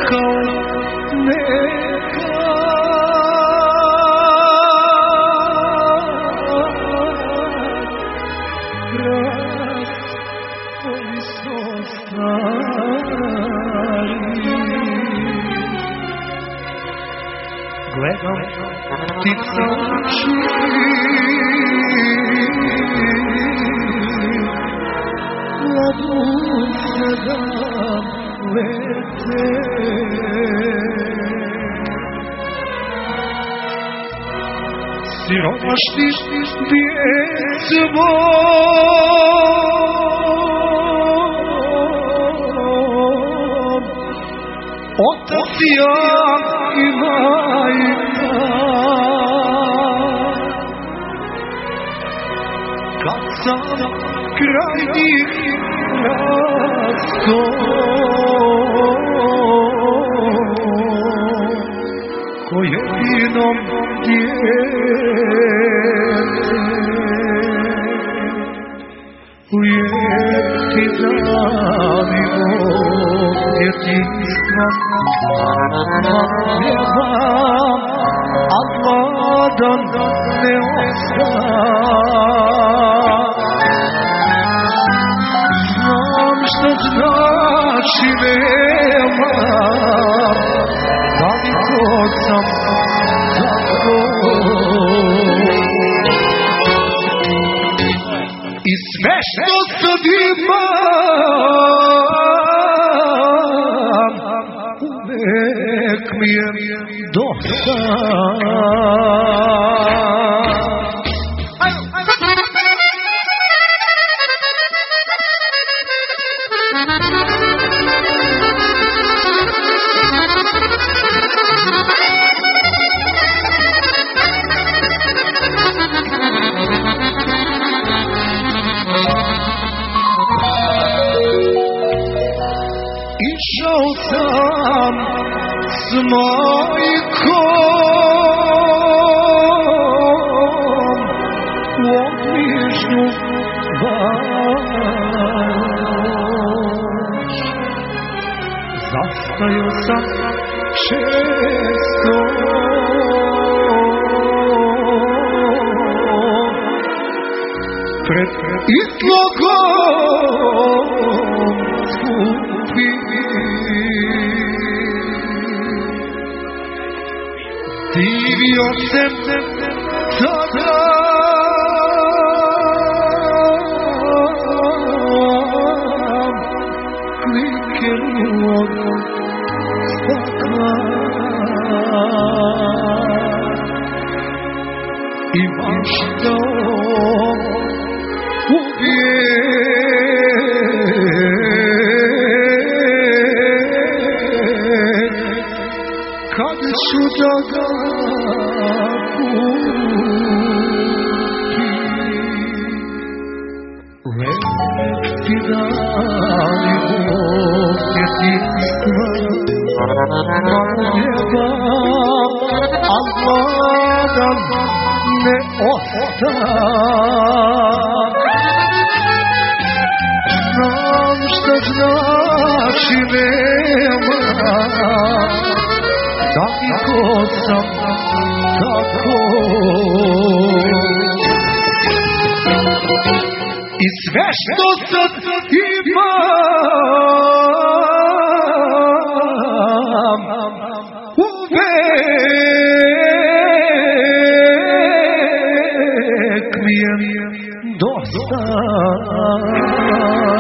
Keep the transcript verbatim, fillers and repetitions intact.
kao nekad. Raspoli so stari. Gledam ptica uči, ladunce da lete. Siromašni djec mom, otac ja i majka. Kad sam kraj njih rasto, ko jedinom djece, lijep ti dani mog djetinjstva, ljevam, a gladan ne osam. Znam šta znači nemam, da mi god sam tako. I sve što sad imam, uvek mi je dosta. Išao sam s majkom u obližnju vaš. Zastajao sam često, pred izlogom skupi. Divio sam tada klikenog stakla i maštao uvijek kad ću da ga kupi. Lepi dani mog djetinjstva, ljevam, a gladan ne osam. Znam šta znači nema, da mi god sam tako. I sve što sad imam, uvek mi je dosta.